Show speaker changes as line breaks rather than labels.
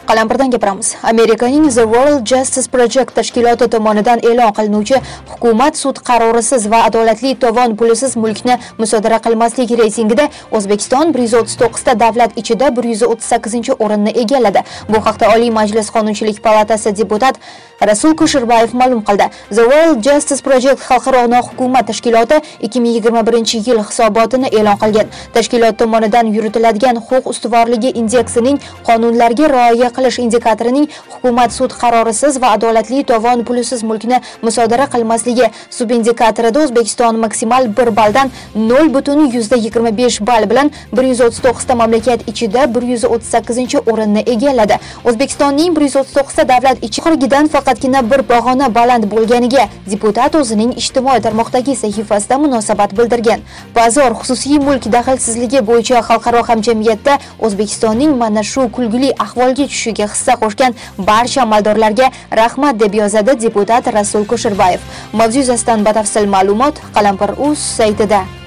Qalampirdan gapiramiz. Amerikaning The World Justice Project tashkiloti tomonidan e'lon qilinuvchi hukumat sud qarorisiz va adolatli tovon pulisiz mulkni musodara qilmaslik reytingida O'zbekiston 139 ta davlat ichida 138-o'rinni egalladi. Bu haqda Oliy Majlis Qonunchilik palatasi deputat Rasul Kusherbayev ma'lum qildi. The World Justice Project xalqaro nohukumat tashkiloti 2021-yil hisobotini e'lon qilgan. Tashkilot tomonidan yuritiladigan huquq ustuvorligi indeksining qonunlarga rioya qilish indikatorining hukumat sud qarorisiz va adolatli tovon pulisiz mulkni musodara qilmasligi subindikatorida O'zbekiston maksimal 1 balldan 0.25 ball bilan 139 ta mamlakat ichida 138-o'rinni egalladi. O'zbekistonning 139 ta davlat ichida faqatgina bir pog'ona baland bo'lganiga deputat o'zining ijtimoiy tarmoqdagi sahifasida munosabat bildirgan. Bozor xususiy mulk daxlsizligi bo'yicha xalqaro hamjamiyatda O'zbekistonning mana shu kulgili ahvolga tushishiga hissa qo'shgan barcha amaldorlarga rahmat deb yozadi deputat Rasul Kusherbayev. Mavzu yuzasidan batafsil ma'lumot Qalampir.uz saytida.